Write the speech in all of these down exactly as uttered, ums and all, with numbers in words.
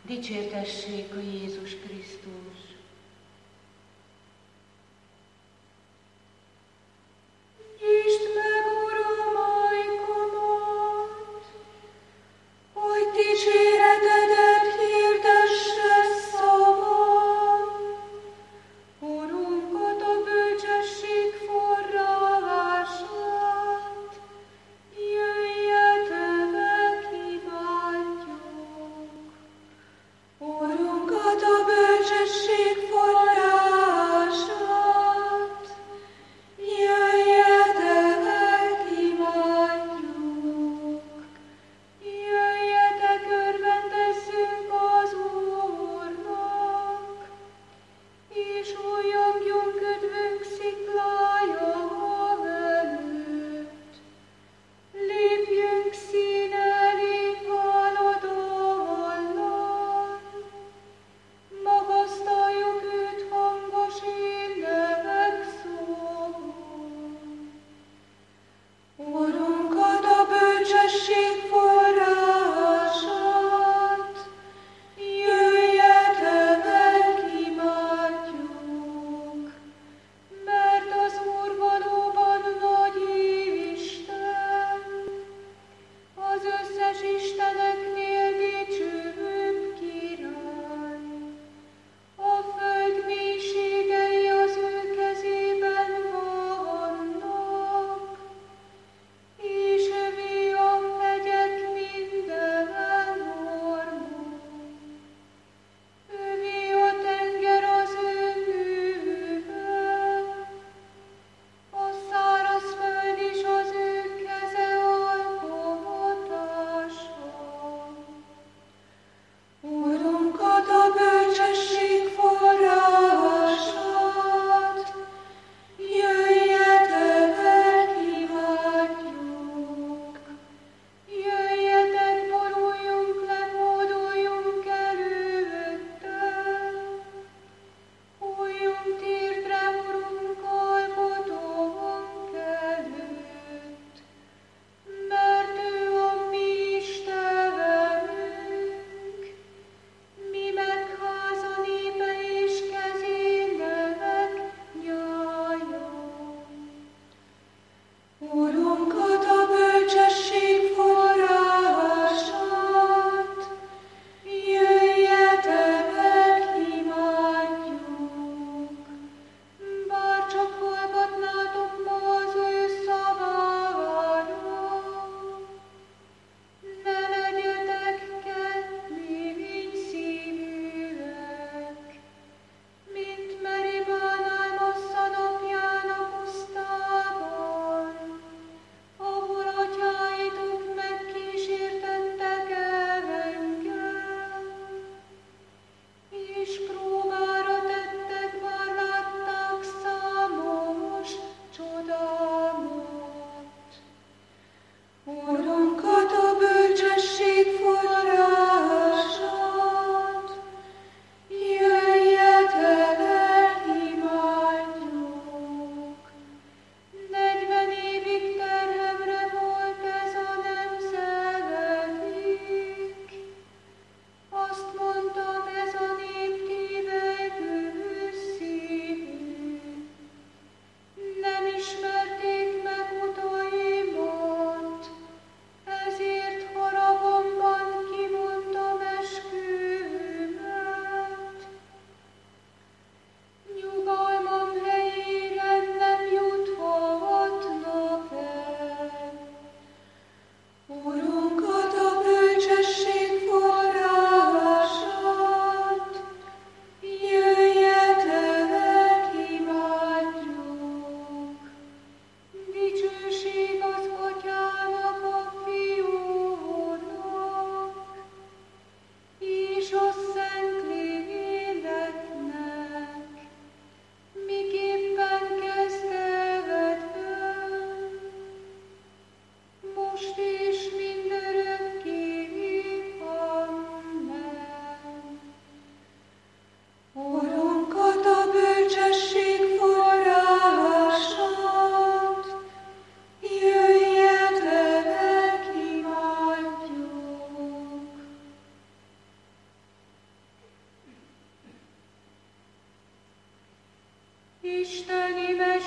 Dicsértessék a Jézus Krisztus! Nyisd meg, Uram, ajkamat, hogy dicséretedet hirdesse szavam. Urunkat, a bölcsesség forrását, jöjjetek, imádjuk. Urunkat, a bölcsesség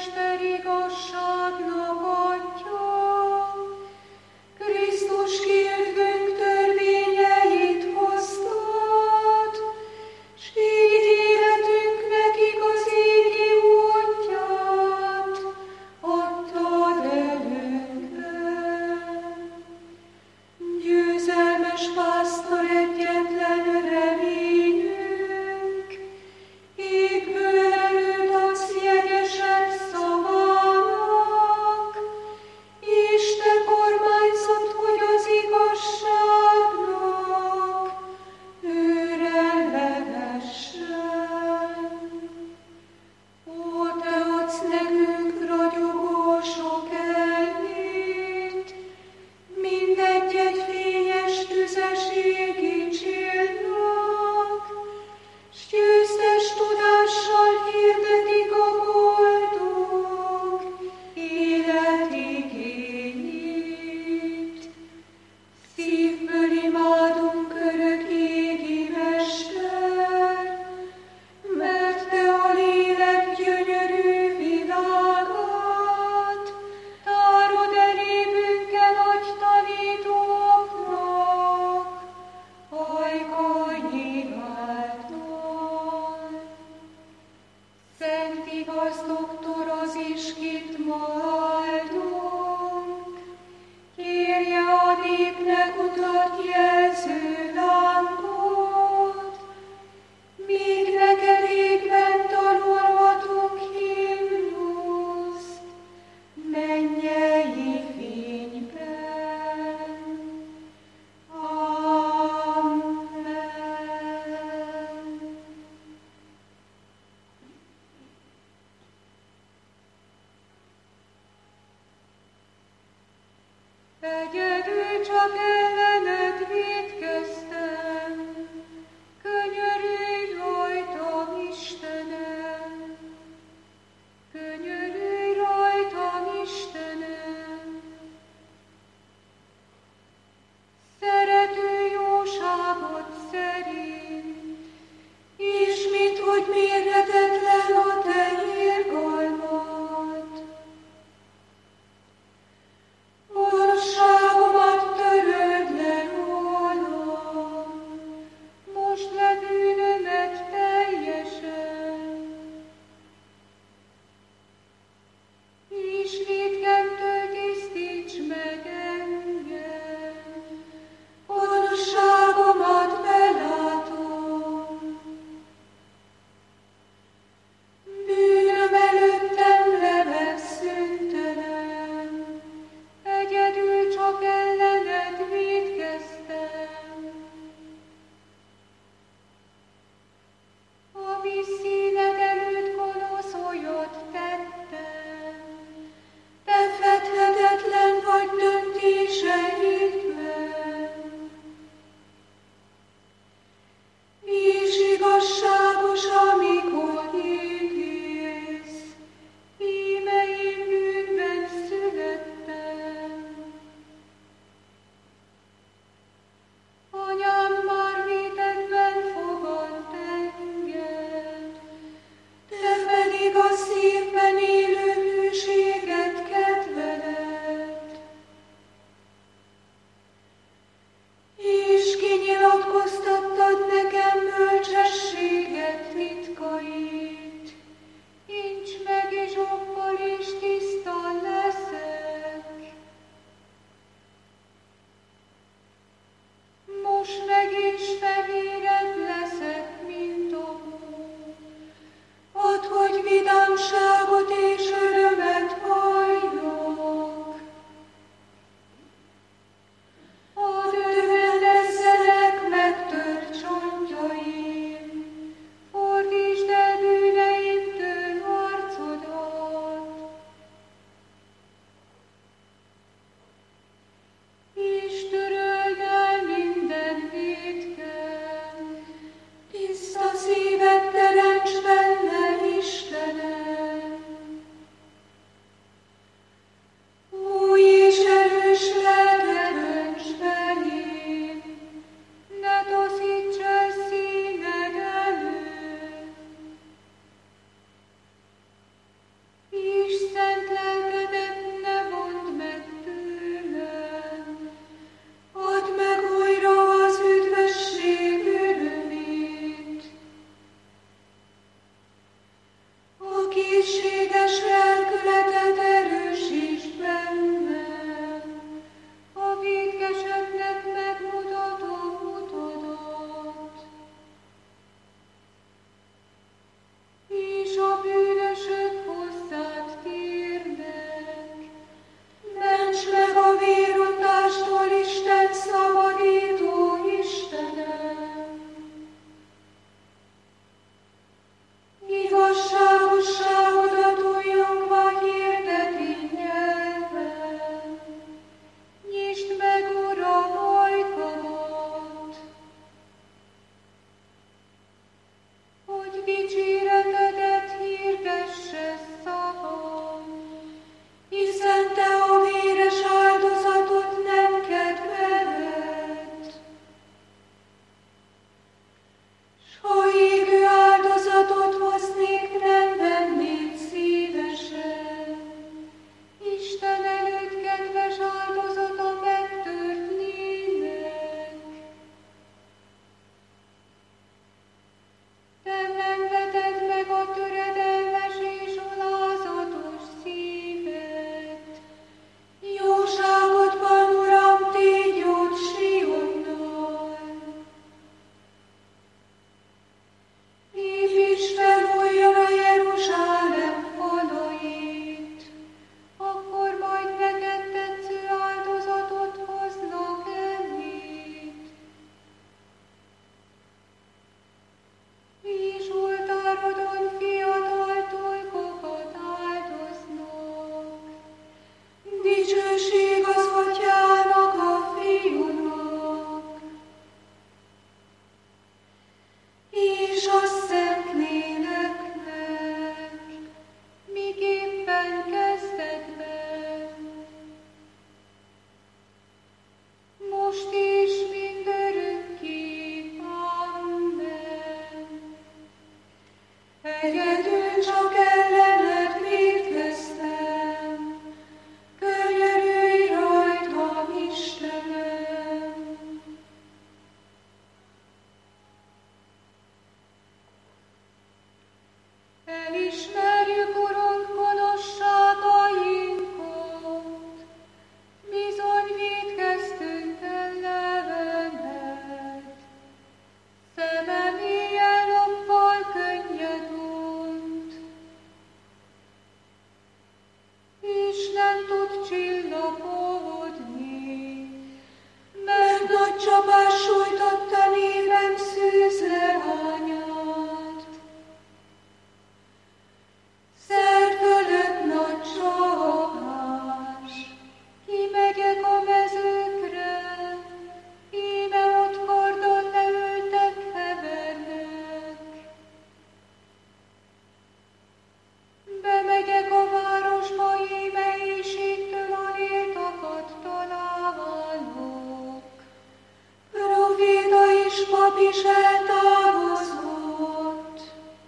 mester igazságnak adja, Krisztus kiértünk törvényeit hoztad, s így életünknek igazi útját adtad előnkben. Győzelmes pásztor egyetlen reményünk, égből erőt adsz jegyesebb szavának, és te kormányzod, hogy az igazságnak őre lehessen. Ó, te adsz nekünk ragyogó sok elmét, mindegy egy fényes tüzes égi csillag, s győztes tudással hirdetik a boldog élet igényét. Szívből imádunk örök égi mester, mert te a lélek gyönyörű világát tárod elébünkkel nagy tanítóknak, ajkai által. Szent igaz doktor az iskit ma áldunk, kérje a népnek utat jelző lámpot, míg neked égben tanulhatunk himnuszt, mennyei fényben. Amen. Egyedül csak ellened vétkeztem, könyörülj rajtam, Istenem, könyörülj rajtam, Istenem. Szerető jóságot szerint, és minthogy mérhetetlen a te irgalmad. Gonoszságomat töröld le rólam, most le bűnömet teljesen, és vétkentől tisztíts meg engem, gonoszságomat belátom. is eltávozott.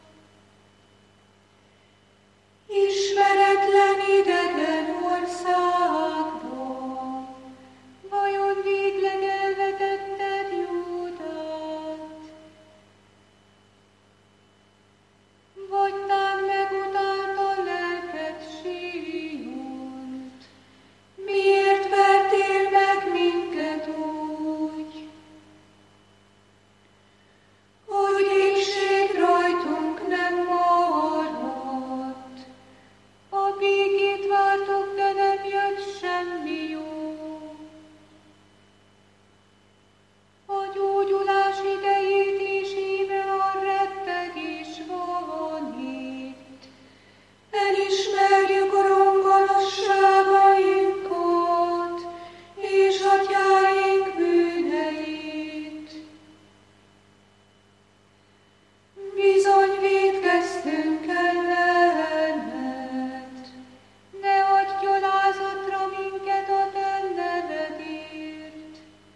Ismeretlen idegen országban, vajon végleg elvetetted Júdát? Vagy tán megutálta lelked Siont? Miért vertél meg minket úgy, hogy éhség rajtunk nem maradt? A békét vártuk, de nem jött semmi jó. A gyógyulás idejét is íme a rettegés van itt. Elismerjük a rongonosságainkat és atyáink bűneit. Bizony vétkeztünk ellened, ne adj gyalázatra minket a te nevedért.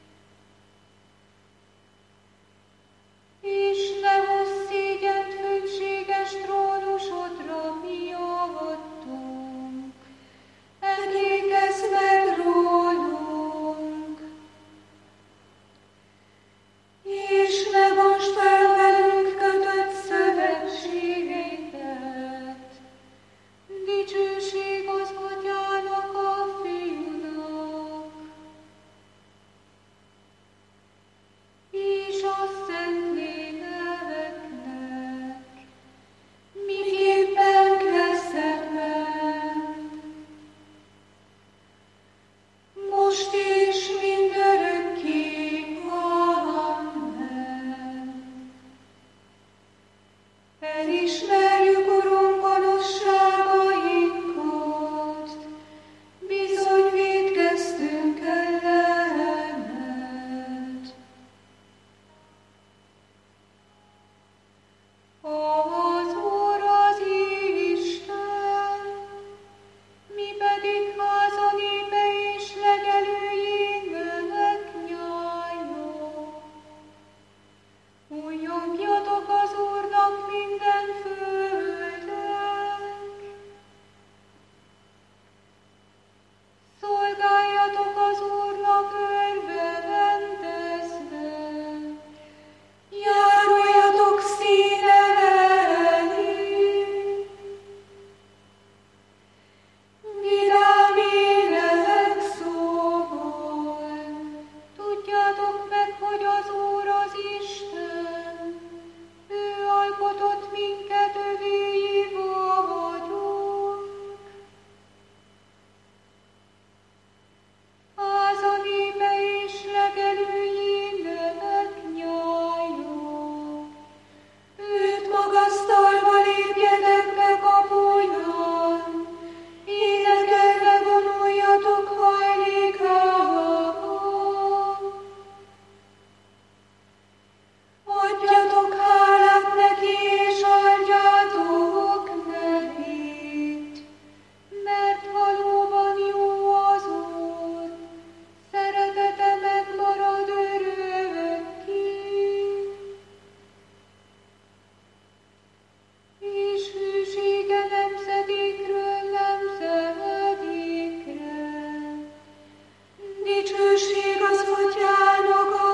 És ne hozz szégyent fönséges trónusodra miattunk, emlékezz meg rólunk. És ne bontsd fel velünk kötött szövetségedet, dicsőség az Atyának, a Fiúnak és a Szentléleknek, miképpen kezdetben, most és mindörökké. Amen. Elismerjük, Urunk, gonoszságainkat, bizony vétkeztünk ellened. Az Úr az Isten, mi pedig háza népe és legelőjének nyája. Újjongjatok az Úrnak minden földek, szolgáljatok az Úrnak örvendezve, járuljatok színe elé, vidám ének szóval. Tudjátok meg, hogy az Úr az Isten, ő alkotott minket, övéi vagyunk. Háza népe és legelőjének nyája. Őt magasztalva lépjetek be kapuján, énekelve vonuljatok hajlékába. Adjatok hálát neki és áldjátok nevét, mert valóban jó az Úr, szeretete megmarad örökké, és hűsége nemzedékről nemzedékre. Dicsőség az Atyának, a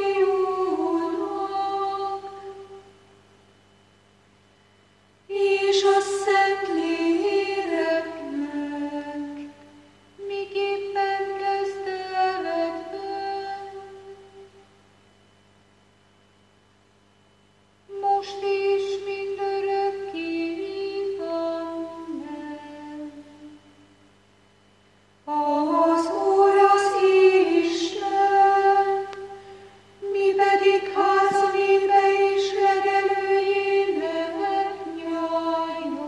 Fiúnak és a Szentléleknek, miképpen kezdetben, most és mindörökké. Amen. Az Úr az Isten, mi pedig háza népe és legelőjének nyája.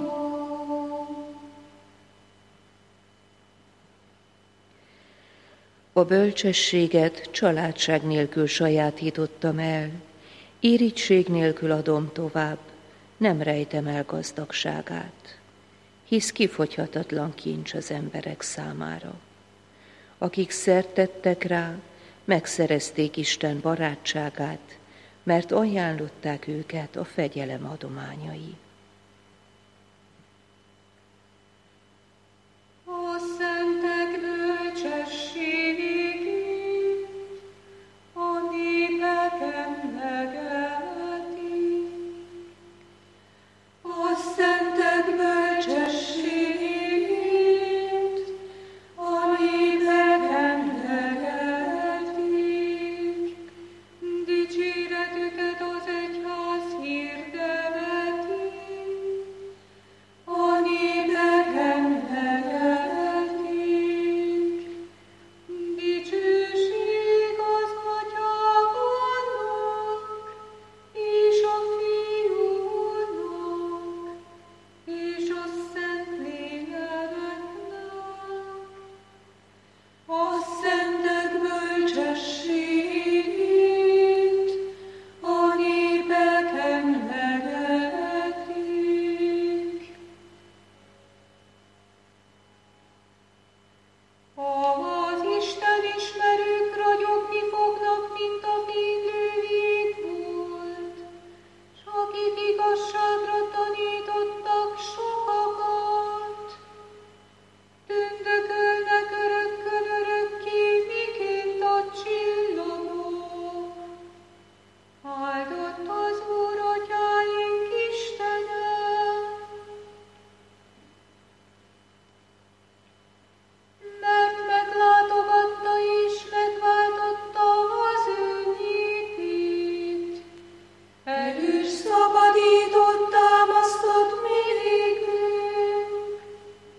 A bölcsességet családság nélkül sajátítottam el, irigység nélkül adom tovább, nem rejtem el gazdagságát. Hisz kifogyhatatlan kincs az emberek számára. Akik szert tettek rá, megszerezték Isten barátságát, mert ajánlották őket a fegyelem adományai. A szentek bölcsességét a népek emlegetik. A szentek bölcsességét a népek emlegetik. Dicséretüket az egyház hirdeti. A népek emlegetik. Dicsőség az Atyának és a Fiúnak és a Szentléleknek. A szentek bölcsességét a népek emlegetik. Az Isten ismerők ragyogni fognak, mint a fénylő jégbolt, s akik igazságra tanítottak sokakat, tündökölnek örökkön örökké, miként a csillagok. Áldott az Úr, Atyáink Istene, mert meglátogatta és megváltotta az ő népét. Erős szabadított, támasztott milékünk.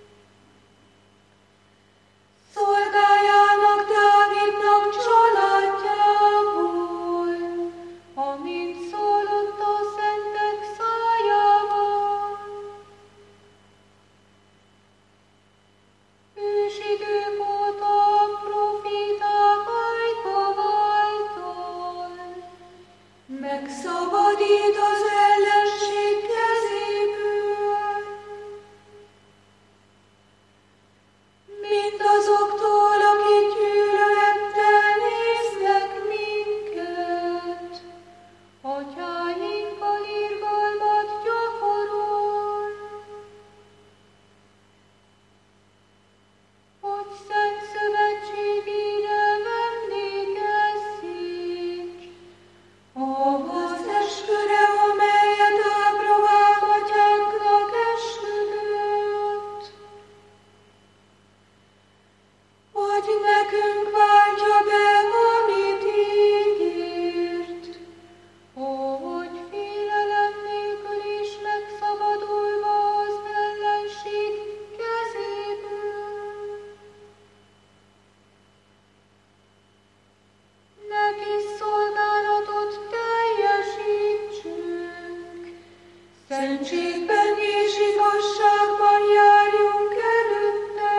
Szolgájának, Dávidnak családjából, amint szólott a szentek szájával. Ősidők óta a proféták ajka által megszabadít az ellenség kezéből, mindazoktól, akik gyűlölettel néznek minket. Atyáinkkal irgalmat gyakorol, hogy szent szövetségére emlékezzék, ahhoz esküre, amelyet Ábrahám atyánknak esküdött, hogy nekünk váltja be, amit ígért, hogy félelem nélkül is megszabadulva az ellenség kezéből. Neki szolgálatot teljesítsünk, szentségben és igazságban járjunk előtte.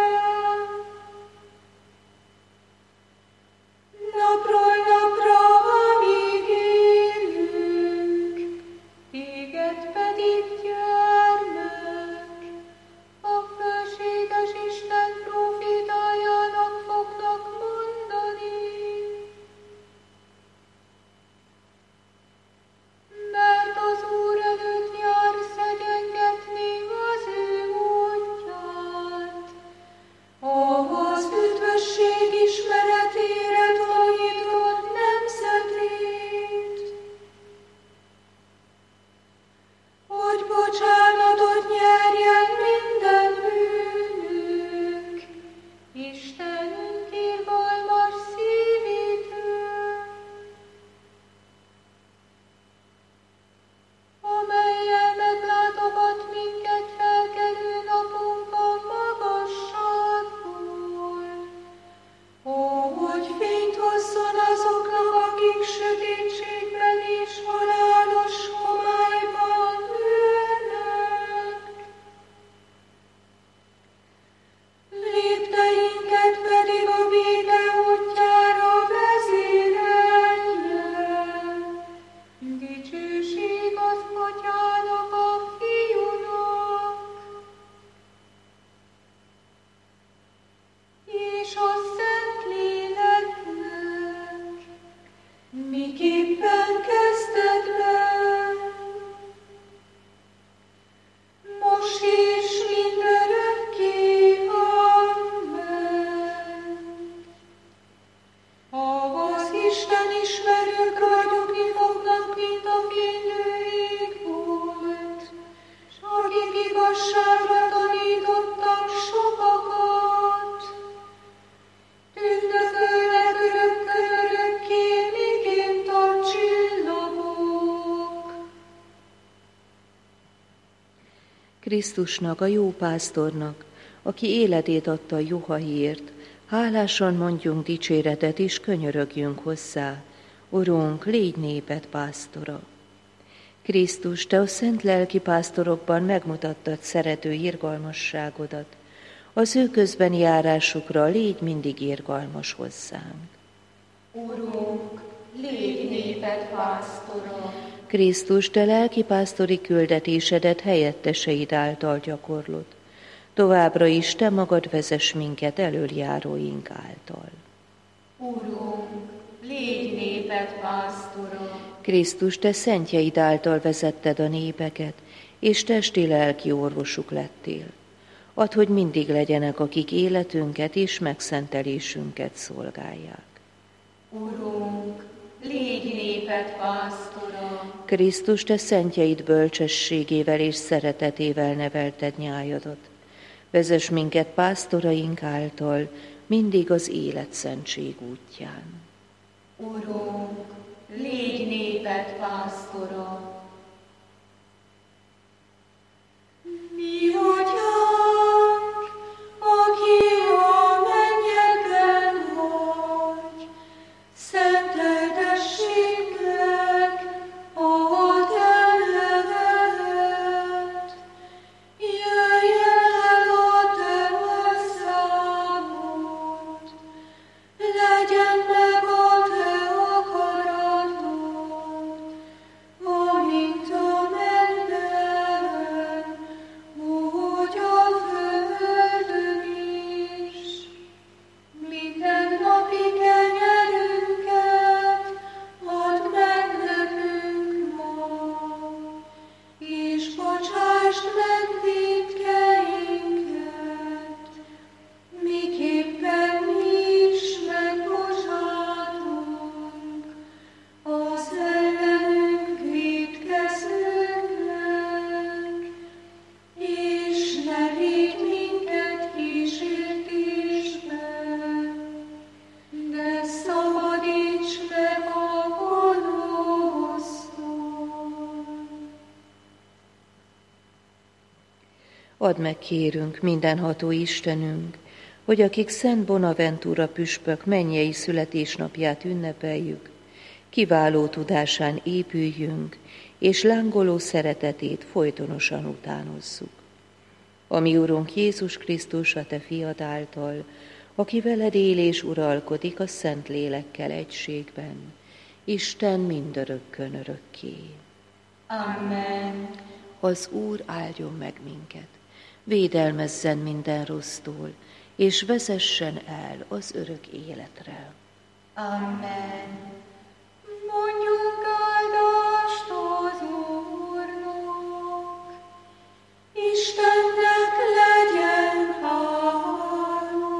Napról napra, amíg élünk, téged pedig gyermek, a fölséges Isten profétájának fognak mondani. Mert az Úr előtt jár szegénykedés Krisztusnak, a jó pásztornak, aki életét adta a juhaiért, hálásan mondjunk dicséretet és könyörögjünk hozzá. Urunk, légy néped pásztora. Krisztus, te a szent lelki pásztorokban megmutattad szerető irgalmasságodat. Az ő közbeni járásukra légy mindig irgalmas hozzánk. Urunk, légy néped pásztora. Krisztus, te lelki pásztori küldetésedet helyetteseid által gyakorlod. Továbbra is te magad vezess minket elöljáróink által. Urunk, légy néped pásztora. Krisztus, te szentjeid által vezetted a népeket, és testi-lelki orvosuk lettél. Add, hogy mindig legyenek, akik életünket és megszentelésünket szolgálják. Urunk, légy néped pásztora. Krisztus, te szentjeid bölcsességével és szeretetével nevelted nyájadat. Vezess minket pásztoraink által mindig az életszentség útján. Urunk, légy néped pásztora. Mi vagyunk, aki a mennyekben vagy, szenteltessék meg a te neved. Jöjjön el a te országod, legyen meg a te akaratod, amint a mennyben, úgy a földön is. Mindennapi kenyerünket add meg nekünk ma, és bocsásd meg vétkeinket, miképpen mi is megbocsátunk az ellenünk vétkezőknek, és ne vigy minket kísértésbe, de szabadíts meg a gonosztól. Add meg, kérünk, mindenható Istenünk, hogy akik Szent Bonaventura püspök mennyei születésnapját ünnepeljük, kiváló tudásán épüljünk, és lángoló szeretetét folytonosan utánozzuk. A mi Urunk Jézus Krisztus, a te fiad által, aki veled él és uralkodik a Szent Lélekkel egységben, Isten mindörökkön örökké. Amen. Az Úr áldjon meg minket, védelmezzen minden rossztól, és vezessen el az örök életre. Amen. Mondjunk áldást az Úrnak, Istennek legyen hála.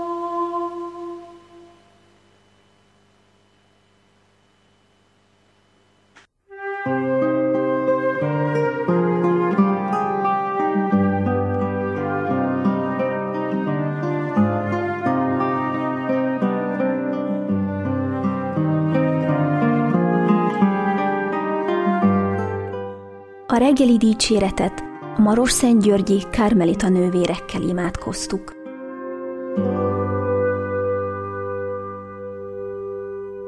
A reggeli dicséretet a Marosszentgyörgyi Kármelita nővérekkel imádkoztuk.